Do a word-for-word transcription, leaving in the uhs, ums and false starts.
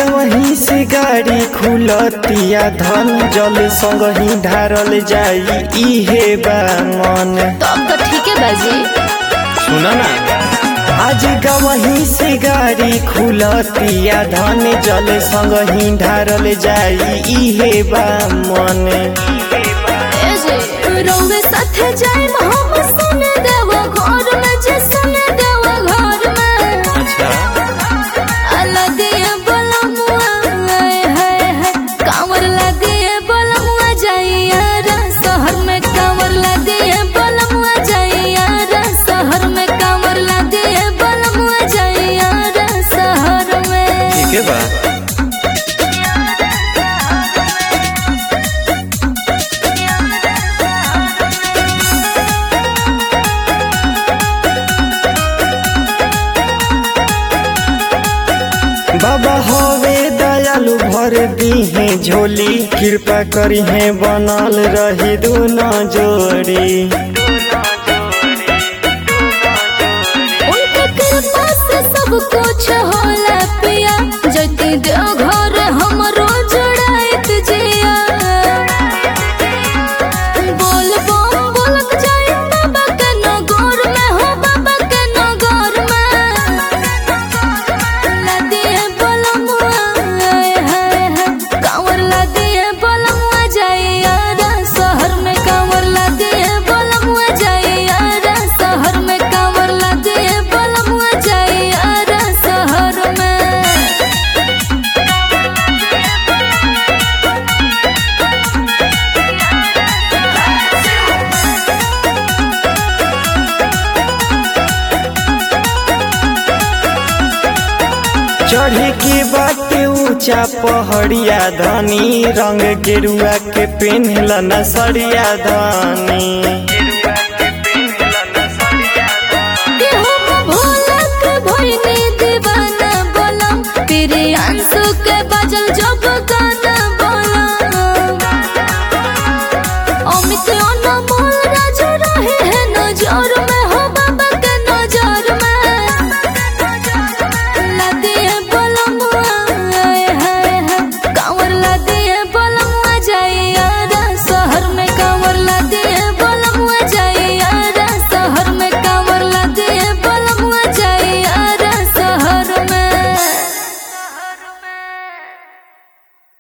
गवही से गाड़ी खुलतिया धन जल संग ही ढारल जाई इहे बा मन। तब तो ठीक है बाजी। सुना ना आज गवही से गाड़ी खुलतिया धन जल संग ही ढारल जाई इहे बा मन। ए जे रोवे साथे जाई हम सुने देवा घर में जे सुने देवा घर में। अच्छा अल्लाह दिए बलमुआ है है कांवर ला दिए बलमुआ जाइया रे शहर में कांवर ला दिए बलमुआ जाइया रे शहर में कांवर ला दिए बलमुआ जाइया रे शहर में। ठीक है बा। बाबा होवे दयालु भर दीहे झोली कृपा करी है बनल रही दोनों जोड़ी। उनके कृपा से सब कुछ होला पिया जति देव घर हमरो जुड़ाइत जिया। बोल बम बोलत जाई बाबा के नगर में हो बाबा के नगर में। ला दिए बलमुआ है है कांवर ला दिए बलमुआ जाइया रे शहर में कांवर ला दिए बलमुआ जाइया रे शहर में कांवर ला दिए बलमुआ जाइया रे शहर में। चढ़े के बाटे ऊंचा पहड़िया धनी रंग गेरुआ के पेन्हल न सड़िया धनी। कि हम भोला के भइनी